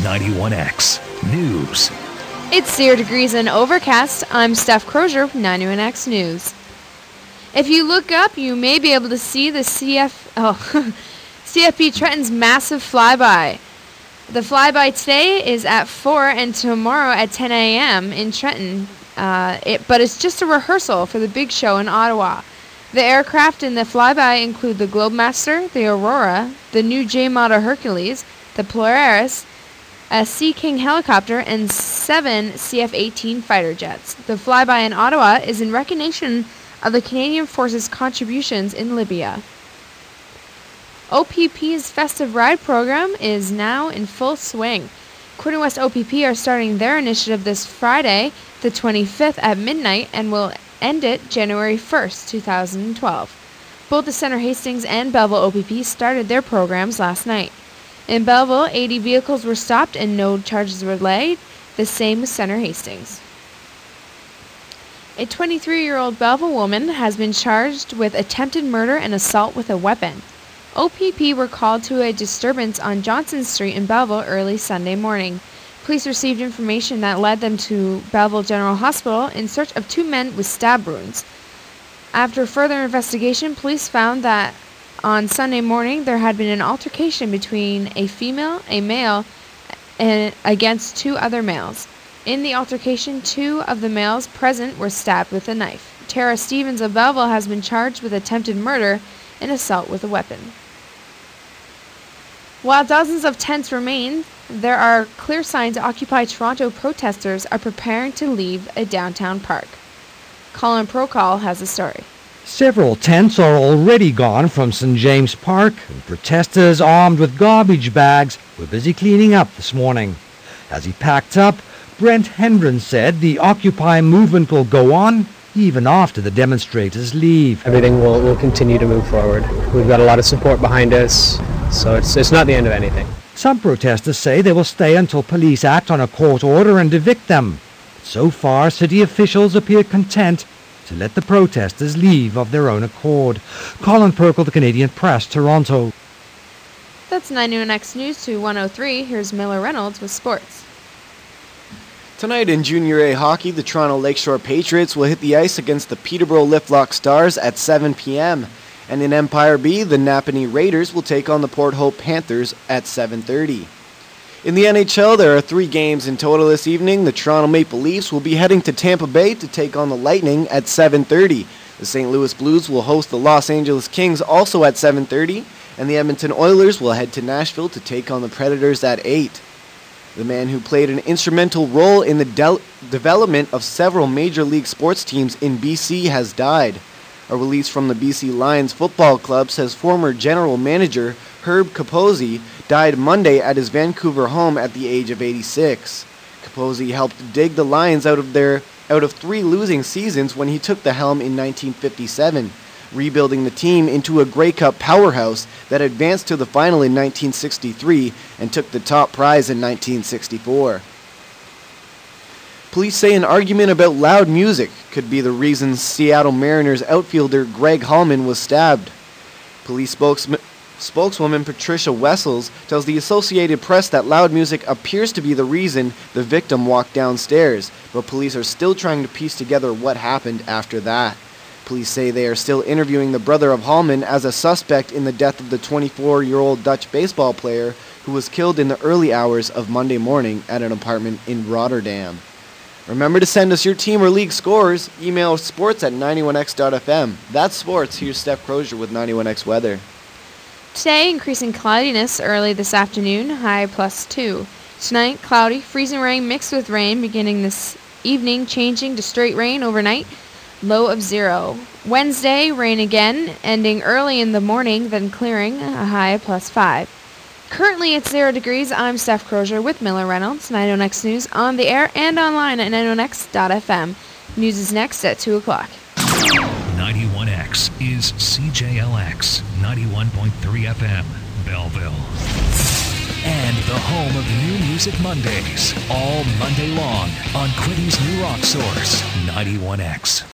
91X News. It's 0 degrees and overcast. I'm Steph Crozier with 91X News. If you look up, you may be able to see the CFP Trenton's massive flyby. The flyby today is at 4 and tomorrow at 10 a.m. in Trenton, but it's just a rehearsal for the big show in Ottawa. The aircraft in the flyby include the Globemaster, the Aurora, the new J-Model Hercules, the Polaris, a Sea King helicopter, and 7 CF-18 fighter jets. The flyby in Ottawa is in recognition of the Canadian Forces' contributions in Libya. OPP's Festive Ride program is now in full swing. Quinte West OPP are starting their initiative this Friday, the 25th at midnight, and will end it January 1st, 2012. Both the Center Hastings and Belleville OPP started their programs last night. In Belleville, 80 vehicles were stopped and no charges were laid, the same with Center Hastings. A 23-year-old Belleville woman has been charged with attempted murder and assault with a weapon. OPP were called to a disturbance on Johnson Street in Belleville early Sunday morning. Police received information that led them to Belleville General Hospital in search of 2 men with stab wounds. After further investigation, police found that on Sunday morning there had been an altercation between a female, a male, and against 2 other males. In the altercation, 2 of the males present were stabbed with a knife. Tara Stevens of Belleville has been charged with attempted murder and assault with a weapon. While dozens of tents remain, there are clear signs Occupy Toronto protesters are preparing to leave a downtown park. Colin Procol has a story. Several tents are already gone from St. James Park, and protesters armed with garbage bags were busy cleaning up this morning. As he packed up, Brent Hendren said the Occupy movement will go on even after the demonstrators leave. Everything will continue to move forward. We've got a lot of support behind us, so it's not the end of anything. Some protesters say they will stay until police act on a court order and evict them. But so far, city officials appear content to let the protesters leave of their own accord. Colin Perkle, The Canadian Press, Toronto. That's 91X News to 103. Here's Miller Reynolds with sports. Tonight in Junior A hockey, the Toronto Lakeshore Patriots will hit the ice against the Peterborough Liftlock Stars at 7 p.m. And in Empire B, the Napanee Raiders will take on the Port Hope Panthers at 7:30. In the NHL, there are 3 games in total this evening. The Toronto Maple Leafs will be heading to Tampa Bay to take on the Lightning at 7:30. The St. Louis Blues will host the Los Angeles Kings also at 7:30. And the Edmonton Oilers will head to Nashville to take on the Predators at 8. The man who played an instrumental role in the development of several major league sports teams in BC has died. A release from the BC Lions Football Club says former general manager Herb Capozzi died Monday at his Vancouver home at the age of 86. Capozzi helped dig the Lions out of 3 losing seasons when he took the helm in 1957. Rebuilding the team into a Grey Cup powerhouse that advanced to the final in 1963 and took the top prize in 1964. Police say an argument about loud music could be the reason Seattle Mariners outfielder Greg Hallman was stabbed. Police spokeswoman Patricia Wessels tells the Associated Press that loud music appears to be the reason the victim walked downstairs, but police are still trying to piece together what happened after that. Police say they are still interviewing the brother of Hallman as a suspect in the death of the 24-year-old Dutch baseball player who was killed in the early hours of Monday morning at an apartment in Rotterdam. Remember to send us your team or league scores. Email sports@91x.fm. That's sports. Here's Steph Crozier with 91X weather. Today, increasing cloudiness early this afternoon, high +2. Tonight, cloudy, freezing rain mixed with rain beginning this evening, changing to straight rain overnight, low of 0. Wednesday, rain again, ending early in the morning, then clearing, a high of +5. Currently it's 0 degrees. I'm Steph Crozier with Miller Reynolds, 91X News, on the air and online at 91x.fm. News is next at 2 o'clock. 91X is CJLX 91.3 FM, Belleville. And the home of New Music Mondays, all Monday long on Quinty's New Rock Source, 91X.